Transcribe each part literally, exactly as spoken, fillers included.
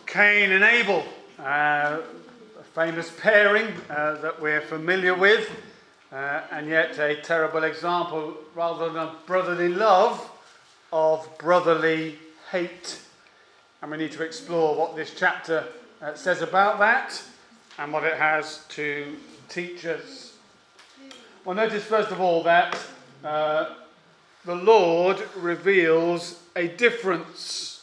Cain and Abel, uh, a famous pairing uh, that we're familiar with, uh, and yet a terrible example, rather than brotherly love, of brotherly hate. And we need to explore what this chapter uh, says about that and what it has to teach us. Well, notice first of all that uh, the Lord reveals a difference.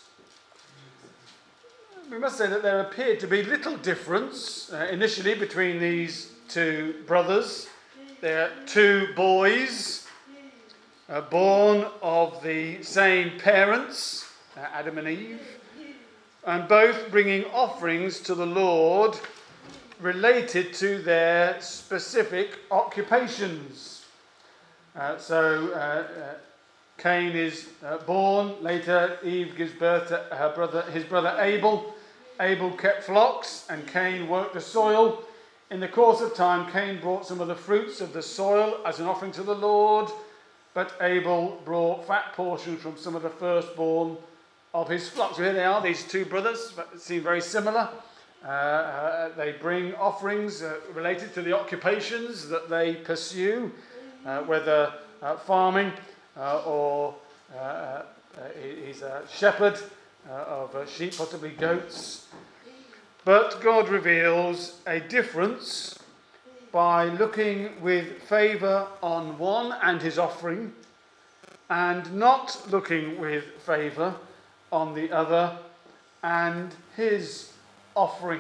We must say that there appeared to be little difference uh, initially between these two brothers. They're two boys uh, born of the same parents, uh, Adam and Eve, and both bringing offerings to the Lord related to their specific occupations. Uh, so uh, uh, Cain is uh, born. Later, Eve gives birth to her brother, his brother Abel. Abel kept flocks, and Cain worked the soil. In the course of time, Cain brought some of the fruits of the soil as an offering to the Lord, but Abel brought fat portions from some of the firstborn of his flocks. So here they are, these two brothers, that seem very similar. Uh, uh, they bring offerings uh, related to the occupations that they pursue, uh, whether uh, farming uh, or uh, uh, he's a shepherd uh, of uh, sheep, possibly goats. But God reveals a difference by looking with favour on one and his offering, and not looking with favour on the other and his offering.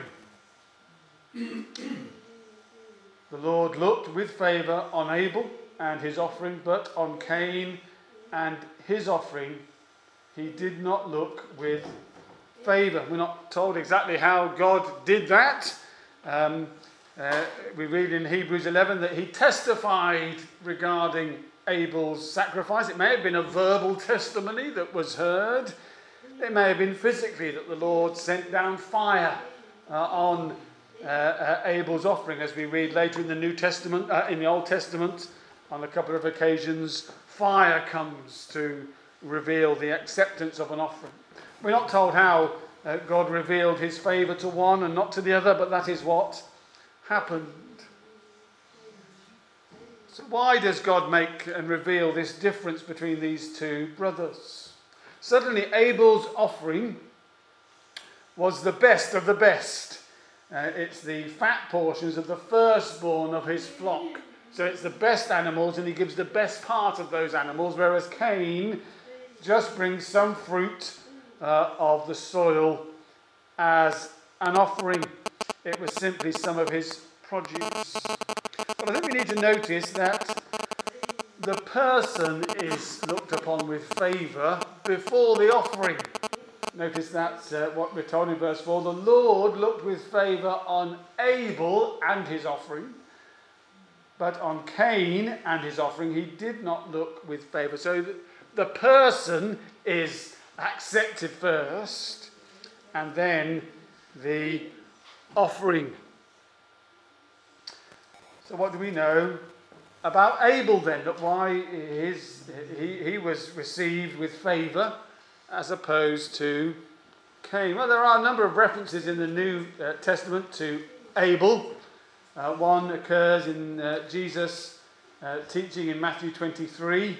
The Lord looked with favour on Abel and his offering, but on Cain and his offering he did not look with favour. We're not told exactly how God did that. Um, uh, we read in Hebrews eleven that he testified regarding Abel's sacrifice. It may have been a verbal testimony that was heard. It may have been physically that the Lord sent down fire uh, on uh, uh, Abel's offering, as we read later in the New Testament, uh, in the Old Testament, on a couple of occasions, fire comes to reveal the acceptance of an offering. We're not told how uh, God revealed his favour to one and not to the other, but that is what happened. So why does God make and reveal this difference between these two brothers? Suddenly, Abel's offering was the best of the best. Uh, it's the fat portions of the firstborn of his flock. So it's the best animals, and he gives the best part of those animals, whereas Cain just brings some fruit uh, of the soil as an offering. It was simply some of his produce. But I think we need to notice that the person is looked upon with favour before the offering. Notice that's uh, what we're told in verse four. The Lord looked with favour on Abel and his offering, but on Cain and his offering he did not look with favour. So the, the person is accepted first, and then the offering. So what do we know about Abel then? That why is he, he was received with favour as opposed to Cain? Well, there are a number of references in the New uh, Testament to Abel. Uh, one occurs in uh, Jesus' uh, teaching in Matthew twenty-three.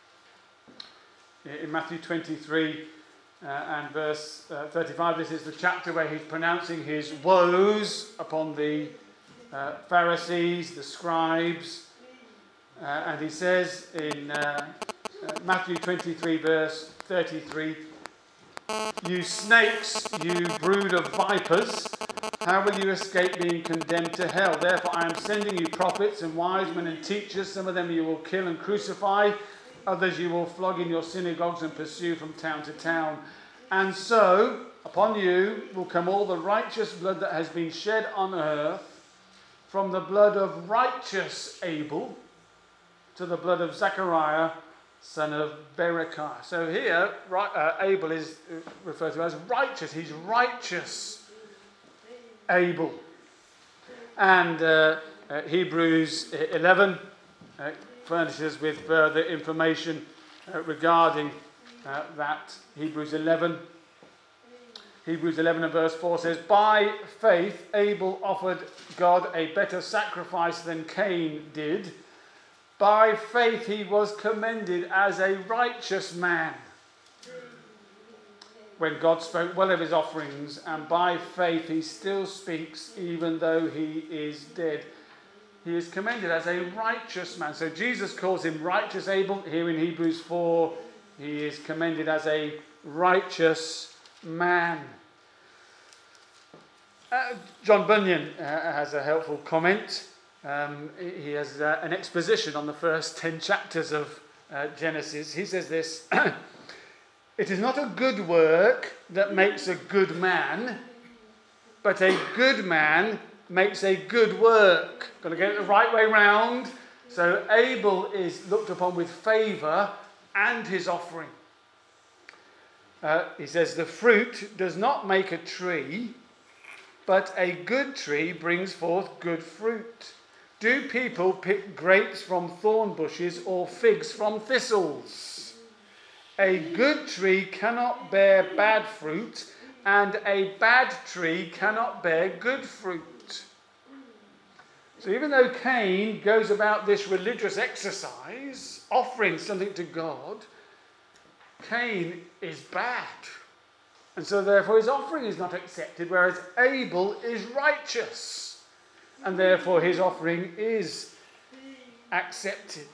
In Matthew twenty-three uh, and verse uh, thirty-five, this is the chapter where he's pronouncing his woes upon the uh, Pharisees, the scribes. Uh, and he says in uh, uh, Matthew twenty-three, verse thirty-three, "You snakes, you brood of vipers, how will you escape being condemned to hell? Therefore I am sending you prophets and wise men and teachers. Some of them you will kill and crucify. Others you will flog in your synagogues and pursue from town to town. And so upon you will come all the righteous blood that has been shed on earth, from the blood of righteous Abel to the blood of Zechariah, son of Berechiah." So here, right, uh, Abel is referred to as righteous. He's righteous Abel. And uh, uh, Hebrews eleven uh, furnishes with further information uh, regarding uh, that. Hebrews eleven. Hebrews eleven and verse four says, by faith Abel offered God a better sacrifice than Cain did. By faith he was commended as a righteous man when God spoke well of his offerings, and by faith he still speaks even though he is dead. He is commended as a righteous man. So Jesus calls him righteous Abel. Here in Hebrews four, he is commended as a righteous man. Uh, John Bunyan uh, has a helpful comment. Um, he has uh, an exposition on the first ten chapters of uh, Genesis. He says this, it is not a good work that makes a good man, but a good man makes a good work. Got to get it the right way round. So Abel is looked upon with favour and his offering. Uh, he says, the fruit does not make a tree, but a good tree brings forth good fruit. Do people pick grapes from thorn bushes or figs from thistles? A good tree cannot bear bad fruit, and a bad tree cannot bear good fruit. So even though Cain goes about this religious exercise, offering something to God, Cain is bad. And so therefore his offering is not accepted, whereas Abel is righteous. And therefore his offering is accepted.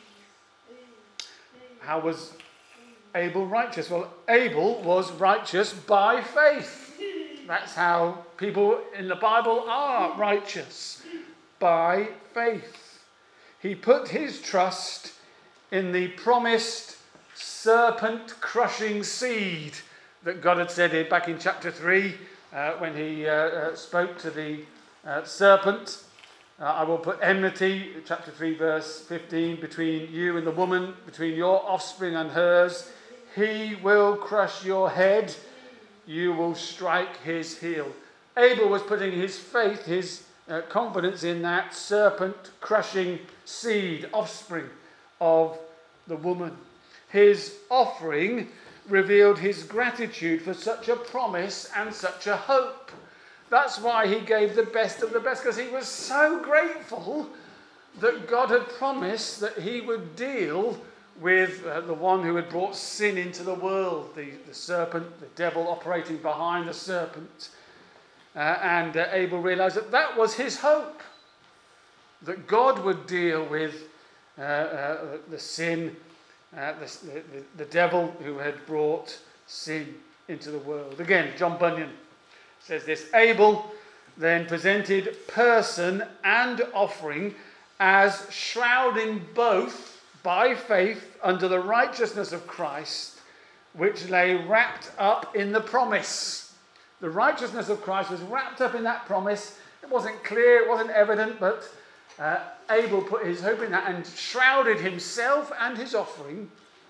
How was Abel righteous? Well, Abel was righteous by faith. That's how people in the Bible are righteous, by faith. He put his trust in the promised serpent-crushing seed that God had said back in chapter three uh, when he uh, uh, spoke to the uh, serpent. Uh, I will put enmity, chapter three, verse fifteen, between you and the woman, between your offspring and hers. He will crush your head, you will strike his heel. Abel was putting his faith, his uh, confidence in that serpent-crushing seed, offspring of the woman. His offering revealed his gratitude for such a promise and such a hope. That's why he gave the best of the best, because he was so grateful that God had promised that he would deal with uh, the one who had brought sin into the world, the, the serpent, the devil operating behind the serpent. Uh, and uh, Abel realized that that was his hope, that God would deal with uh, uh, the sin, uh, the, the, the devil who had brought sin into the world. Again, John Bunyan says this, Abel then presented person and offering as shrouding both by faith under the righteousness of Christ, which lay wrapped up in the promise. The righteousness of Christ was wrapped up in that promise. It wasn't clear, it wasn't evident, but uh, Abel put his hope in that and shrouded himself and his offering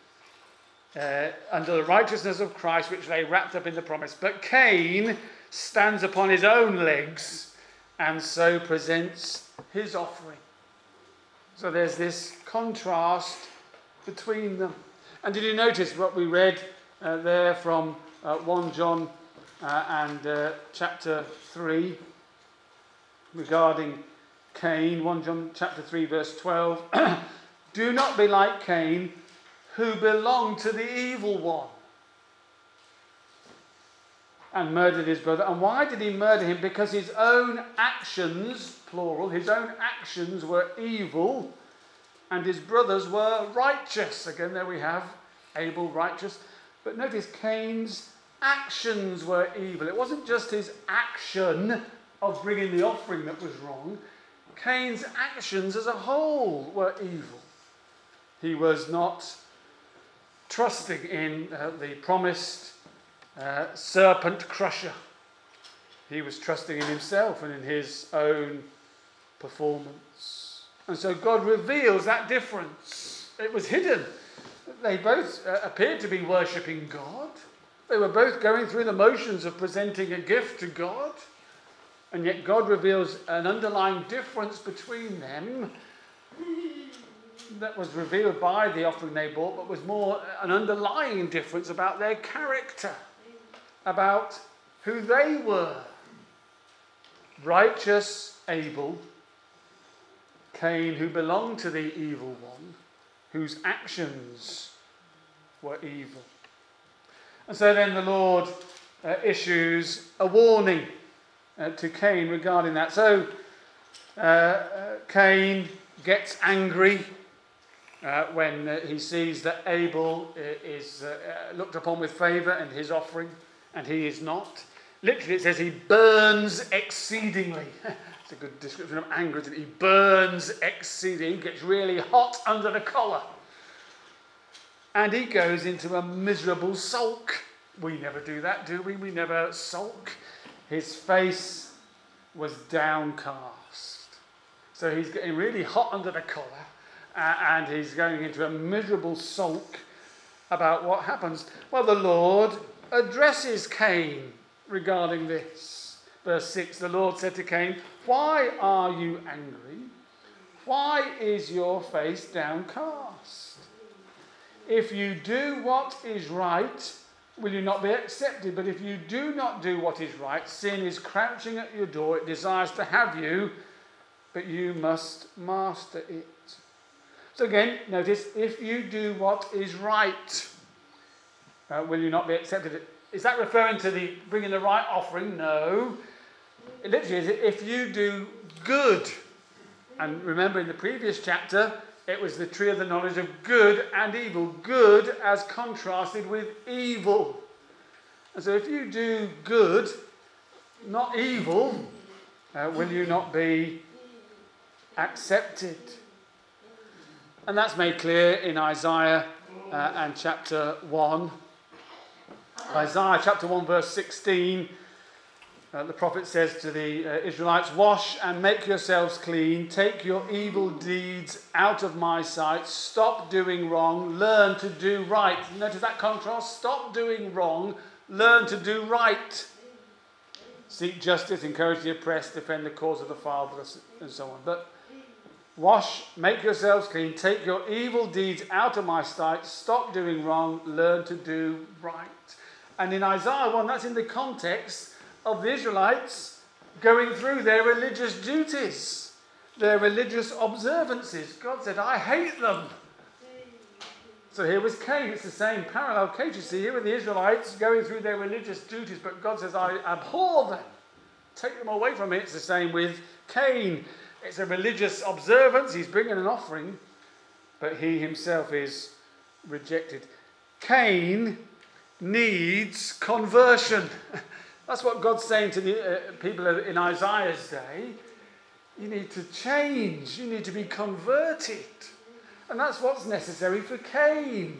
uh, under the righteousness of Christ, which lay wrapped up in the promise. But Cain stands upon his own legs and so presents his offering. So there's this contrast between them. And did you notice what we read uh, there from uh, First John uh, and uh, chapter three regarding Cain? First John chapter three verse twelve. Do not be like Cain, who belonged to the evil one and murdered his brother. And why did he murder him? Because his own actions, plural, his own actions were evil and his brothers were righteous. Again, there we have Abel righteous. But notice Cain's actions were evil. It wasn't just his action of bringing the offering that was wrong. Cain's actions as a whole were evil. He was not trusting in uh, the promised Uh, serpent crusher. He was trusting in himself and in his own performance. And so God reveals that difference. It was hidden. They both uh, appeared to be worshipping God. They were both going through the motions of presenting a gift to God. And yet God reveals an underlying difference between them that was revealed by the offering they brought, but was more an underlying difference about their character, about who they were. Righteous Abel, Cain, who belonged to the evil one, whose actions were evil. And so then the Lord uh, issues a warning uh, to Cain regarding that. So uh, uh, Cain gets angry uh, when uh, he sees that Abel is uh, looked upon with favour and his offering, and he is not. Literally it says he burns exceedingly. It's a good description of anger, isn't it? He burns exceedingly. He gets really hot under the collar. And he goes into a miserable sulk. We never do that, do we? We never sulk. His face was downcast. So he's getting really hot under the collar, uh, and he's going into a miserable sulk about what happens. Well, the Lord addresses Cain regarding this. Verse six, the Lord said to Cain, "Why are you angry? Why is your face downcast? If you do what is right, will you not be accepted? But if you do not do what is right, sin is crouching at your door. It desires to have you, but you must master it." So again, notice, if you do what is right, uh, will you not be accepted? Is that referring to the bringing the right offering? No. It literally is, if you do good. And remember in the previous chapter, it was the tree of the knowledge of good and evil. Good as contrasted with evil. And so if you do good, not evil, uh, will you not be accepted? And that's made clear in Isaiah uh, and chapter one. Isaiah chapter one verse sixteen. Uh, the prophet says to the uh, Israelites, "Wash and make yourselves clean. Take your evil deeds out of my sight. Stop doing wrong. Learn to do right." Notice that contrast. Stop doing wrong. Learn to do right. Seek justice, encourage the oppressed, defend the cause of the fatherless, and so on. But wash, make yourselves clean. Take your evil deeds out of my sight. Stop doing wrong. Learn to do right. And in Isaiah one, that's in the context of the Israelites going through their religious duties, their religious observances. God said, "I hate them." So here was Cain. It's the same parallel case. You see, here were the Israelites going through their religious duties, but God says, "I abhor them. Take them away from me." It's the same with Cain. It's a religious observance. He's bringing an offering, but he himself is rejected. Cain needs conversion. That's what God's saying to the uh, people in Isaiah's day. You need to change. You need to be converted. And that's what's necessary for Cain.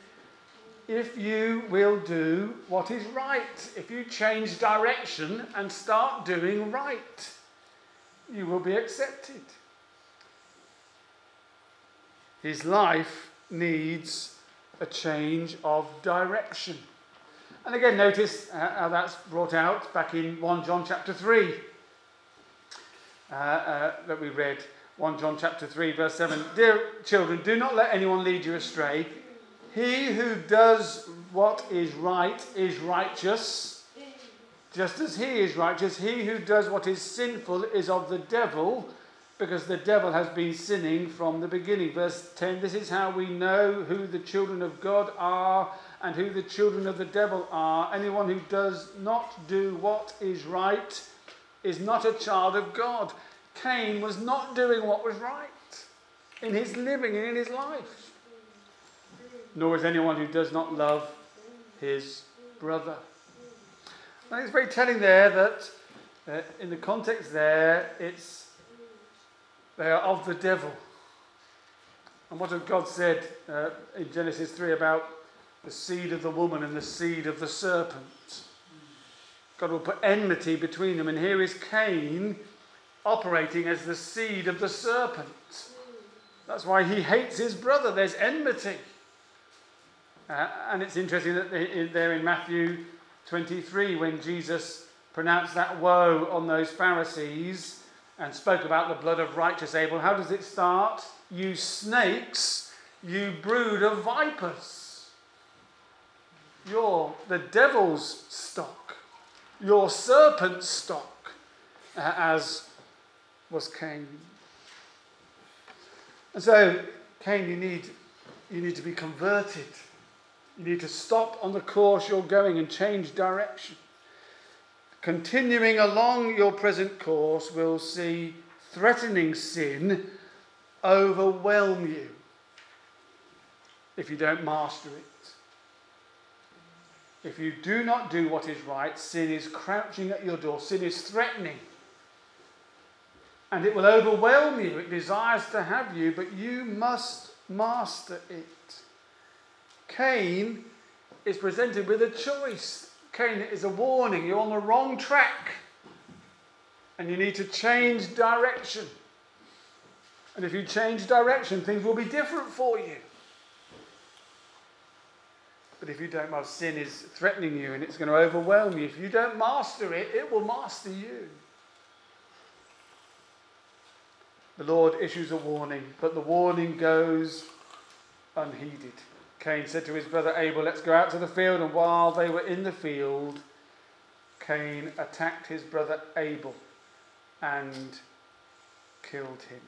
If you will do what is right, if you change direction and start doing right, you will be accepted. His life needs a change of direction. And again, notice uh, how that's brought out back in First John chapter three uh, uh, that we read. First John chapter three, verse seven. "Dear children, do not let anyone lead you astray. He who does what is right is righteous, just as he is righteous. He who does what is sinful is of the devil, because the devil has been sinning from the beginning." Verse ten, "This is how we know who the children of God are and who the children of the devil are. Anyone who does not do what is right is not a child of God." Cain was not doing what was right in his living and in his life. Nor is anyone who does not love his brother. I think it's very telling there that uh, in the context there, it's they are of the devil. And what has God said uh, in Genesis three about the seed of the woman and the seed of the serpent? God will put enmity between them. And here is Cain operating as the seed of the serpent. That's why he hates his brother. There's enmity. Uh, and it's interesting that they, there in Matthew twenty-three, when Jesus pronounced that woe on those Pharisees and spoke about the blood of righteous Abel, how does it start? "You snakes, you brood of vipers." You're the devil's stock. your serpent stock, uh, as was Cain. And so, Cain, you need, you need to be converted. You need to stop on the course you're going and change direction. Continuing along your present course will see threatening sin overwhelm you if you don't master it. If you do not do what is right, sin is crouching at your door. Sin is threatening. And it will overwhelm you. It desires to have you, but you must master it. Cain is presented with a choice. Cain is a warning. You're on the wrong track. And you need to change direction. And if you change direction, things will be different for you. But if you don't, well, sin is threatening you and it's going to overwhelm you. If you don't master it, it will master you. The Lord issues a warning, but the warning goes unheeded. Cain said to his brother Abel, let's go out to the field. And while they were in the field, Cain attacked his brother Abel and killed him.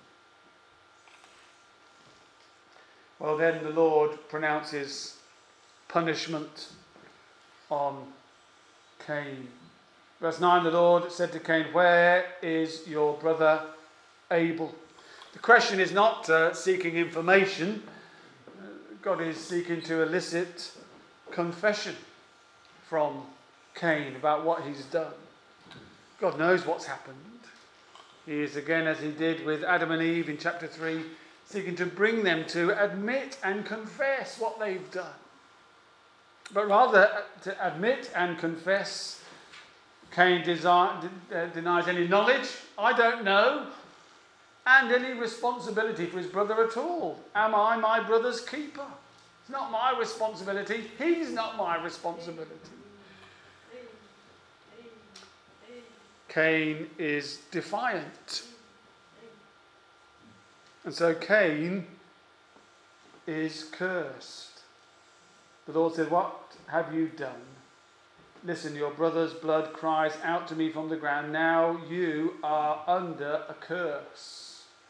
Well, then the Lord pronounces punishment on Cain. Verse nine, the Lord said to Cain, where is your brother Abel? The question is not uh, seeking information. Uh, God is seeking to elicit confession from Cain about what he's done. God knows what's happened. He is, again, as he did with Adam and Eve in chapter three, seeking to bring them to admit and confess what they've done. But rather to admit and confess, Cain desi- uh, denies any knowledge, I don't know, and any responsibility for his brother at all. Am I my brother's keeper? It's not my responsibility. He's not my responsibility. Cain is defiant. And so Cain is cursed. The Lord said, what have you done? Listen, your brother's blood cries out to me from the ground. Now you are under a curse.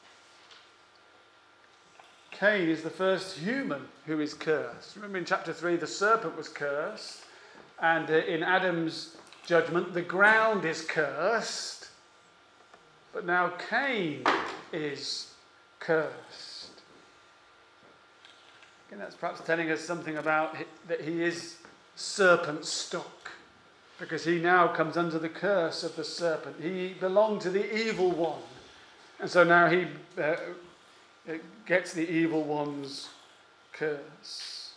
Cain is the first human who is cursed. Remember in chapter three, the serpent was cursed. And uh, in Adam's judgment, the ground is cursed. But now Cain is cursed. Again, that's perhaps telling us something about hi- that he is serpent stock. Because he now comes under the curse of the serpent. He belonged to the evil one. And so now he uh, gets the evil one's curse.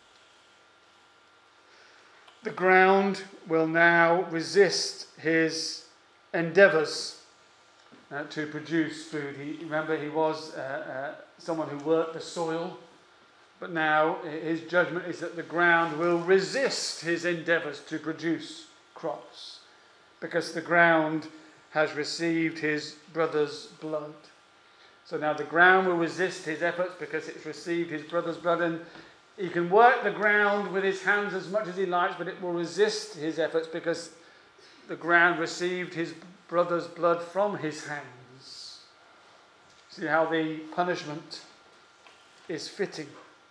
The ground will now resist his endeavours uh, to produce food. He, remember, he was uh, uh, someone who worked the soil. But now his judgment is that the ground will resist his endeavours to produce crops, because the ground has received his brother's blood. So now the ground will resist his efforts because it's received his brother's blood, and he can work the ground with his hands as much as he likes, but it will resist his efforts because the ground received his brother's blood from his hands. See how the punishment is fitting.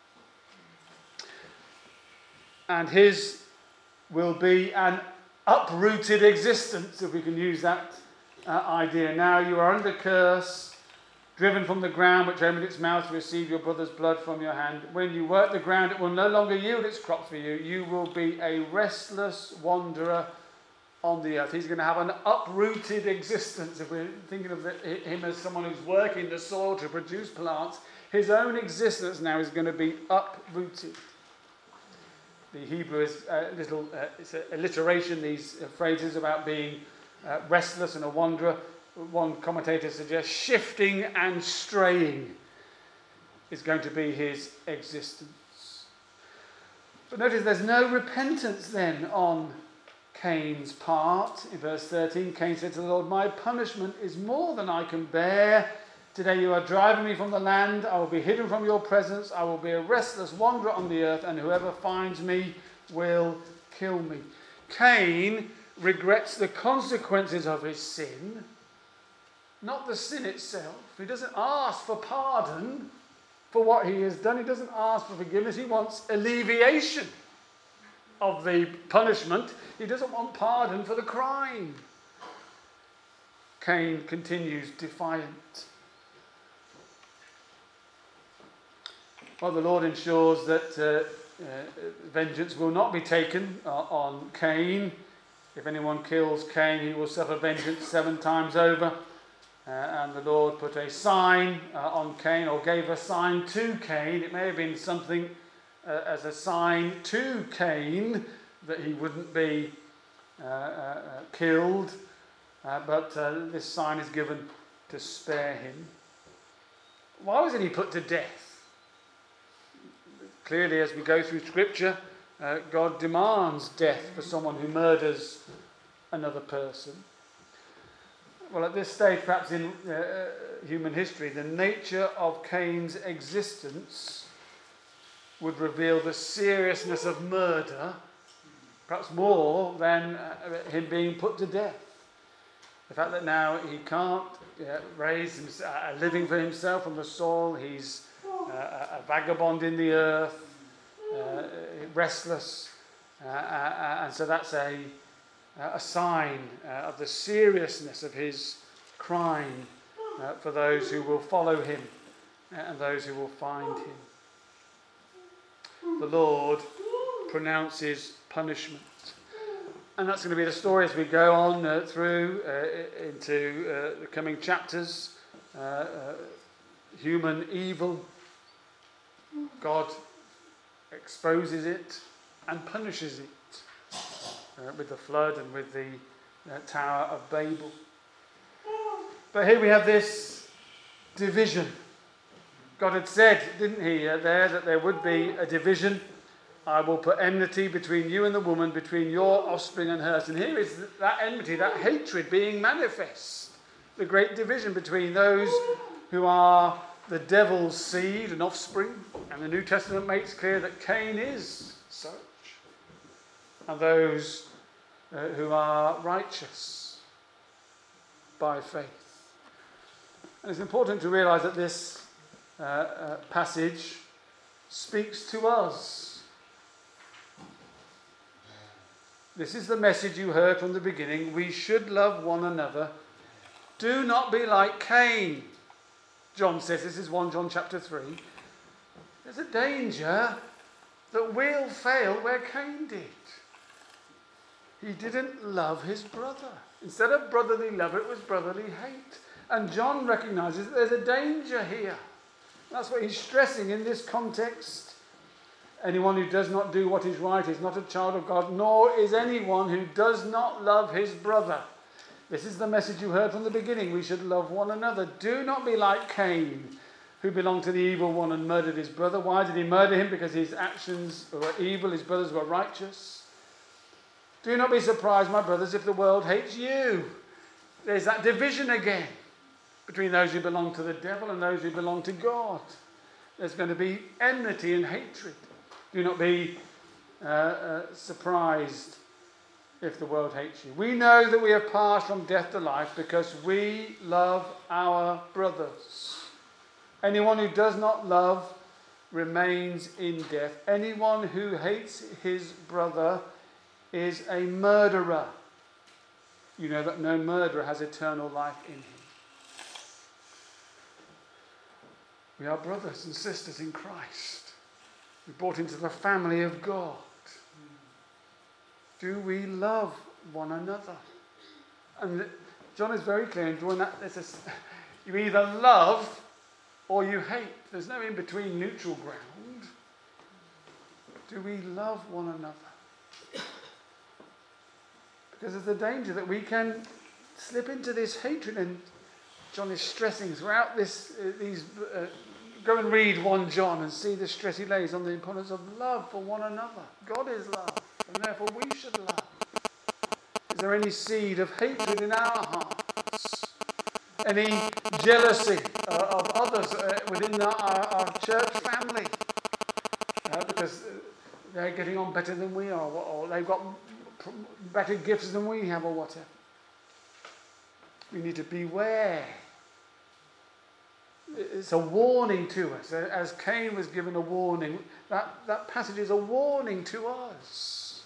And his will be an uprooted existence, if we can use that uh, idea. Now you are under curse, driven from the ground, which opened its mouth to receive your brother's blood from your hand. When you work the ground, it will no longer yield its crop for you. You will be a restless wanderer on the earth. He's going to have an uprooted existence. If we're thinking of the, him as someone who's working the soil to produce plants, his own existence now is going to be uprooted. The Hebrew is a little, uh, it's an alliteration, these uh, phrases about being uh, restless and a wanderer. One commentator suggests shifting and straying is going to be his existence. But notice there's no repentance then on Cain's part. In verse thirteen, Cain said to the Lord, my punishment is more than I can bear. Today you are driving me from the land. I will be hidden from your presence. I will be a restless wanderer on the earth, and whoever finds me will kill me. Cain regrets the consequences of his sin, not the sin itself. He doesn't ask for pardon for what he has done. He doesn't ask for forgiveness. He wants alleviation of the punishment. He doesn't want pardon for the crime. Cain continues defiant. Well, the Lord ensures that uh, uh, vengeance will not be taken uh, on Cain. If anyone kills Cain, he will suffer vengeance seven times over. Uh, and the Lord put a sign uh, on Cain, or gave a sign to Cain. It may have been something uh, as a sign to Cain that he wouldn't be uh, uh, killed. Uh, but uh, this sign is given to spare him. Why wasn't he put to death? Clearly, as we go through Scripture, uh, God demands death for someone who murders another person. Well, at this stage, perhaps in uh, human history, the nature of Cain's existence would reveal the seriousness of murder, perhaps more than uh, him being put to death. The fact that now he can't uh, raise himself, a living for himself from the soil, he's uh, a vagabond in the earth, uh, restless, uh, uh, and so that's a, a sign uh, of the seriousness of his crime uh, for those who will follow him and those who will find him. The Lord pronounces punishment. And that's going to be the story as we go on uh, through uh, into uh, the coming chapters. Uh, uh, human evil. God exposes it and punishes it uh, with the flood and with the uh, Tower of Babel. But here we have this division. God had said, didn't he, uh, there that there would be a division. I will put enmity between you and the woman, between your offspring and hers. And here is that enmity, that hatred being manifest. The great division between those who are the devil's seed and offspring. And the New Testament makes clear that Cain is such. And those uh, who are righteous by faith. And it's important to realise that this uh, uh, passage speaks to us. This is the message you heard from the beginning. We should love one another. Do not be like Cain. John says, this is First John chapter three. There's a danger that we'll fail where Cain did. He didn't love his brother. Instead of brotherly love, it was brotherly hate. And John recognises that there's a danger here. That's what he's stressing in this context. Anyone who does not do what is right is not a child of God, nor is anyone who does not love his brother. This is the message you heard from the beginning. We should love one another. Do not be like Cain, who belonged to the evil one and murdered his brother. Why did he murder him? Because his actions were evil, his brothers were righteous. Do not be surprised, my brothers, if the world hates you. There's that division again between those who belong to the devil and those who belong to God. There's going to be enmity and hatred. Do not be uh, uh, surprised if the world hates you. We know that we have passed from death to life because we love our brothers. Anyone who does not love remains in death. Anyone who hates his brother is a murderer. You know that no murderer has eternal life in him. We are brothers and sisters in Christ. We're brought into the family of God. Do we love one another? And John is very clear in drawing that. There's a, you either love or you hate. There's no in between neutral ground. Do we love one another? Because there's the danger that we can slip into this hatred, and John is stressing throughout this uh, these. Uh, Go and read First John and see the stress he lays on the importance of love for one another. God is love, and therefore we should love. Is there any seed of hatred in our hearts? Any jealousy uh, of others uh, within our, our, our church family? Uh, because they're getting on better than we are, or they've got better gifts than we have or whatever. We need to beware. It's a warning to us. As Cain was given a warning, that, that passage is a warning to us.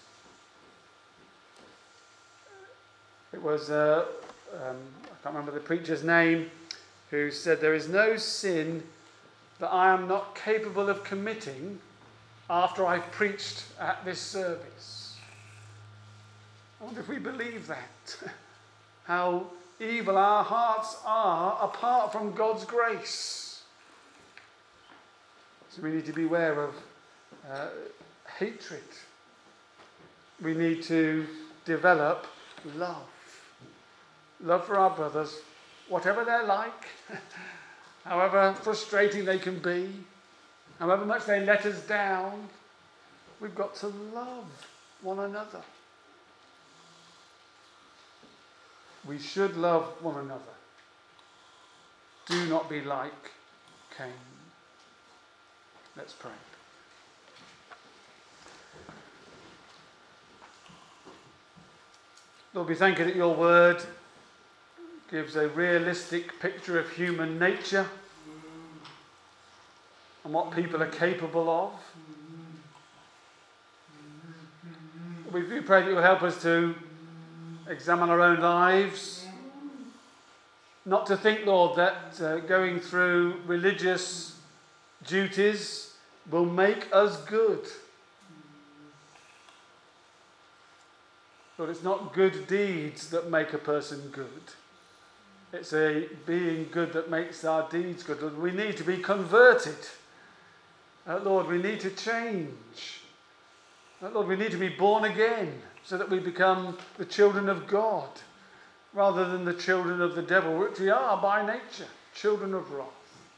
It was, uh, um, I can't remember the preacher's name, who said, there is no sin that I am not capable of committing after I've preached at this service. I wonder if we believe that. How evil our hearts are apart from God's grace. So we need to beware of uh, hatred. We need to develop love. Love for our brothers, whatever they're like, however frustrating they can be, however much they let us down, we've got to love one another. We should love one another. Do not be like Cain. Let's pray. Lord, we thank you that your word gives a realistic picture of human nature and what people are capable of. We do pray that you will help us to examine our own lives, not to think, Lord, that uh, going through religious duties will make us good. Lord, it's not good deeds that make a person good. It's a being good that makes our deeds good. Lord, we need to be converted. Uh, Lord, we need to change. Uh, Lord, we need to be born again so that we become the children of God rather than the children of the devil, which we are by nature, children of wrath.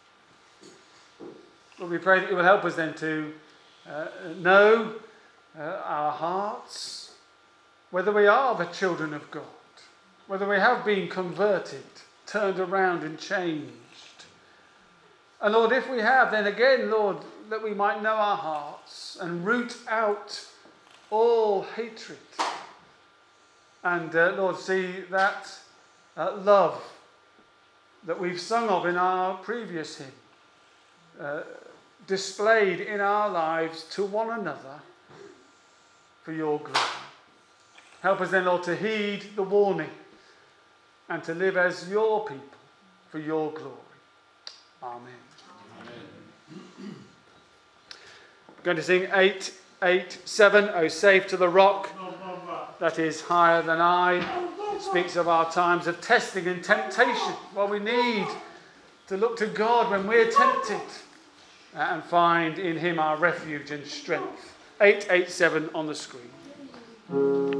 Lord, we pray that you will help us then to uh, know uh, our hearts, whether we are the children of God, whether we have been converted, turned around and changed. And Lord, if we have, then again, Lord, that we might know our hearts and root out all hatred. And uh, Lord, see that uh, love that we've sung of in our previous hymn, uh, displayed in our lives to one another for your glory. Help us then, Lord, to heed the warning and to live as your people for your glory. Amen. Amen. We're going to sing eight eight seven, O safe to the rock that is higher than I. It speaks of our times of testing and temptation. Well, we need to look to God when we're tempted and find in him our refuge and strength. eight eight seven on the screen.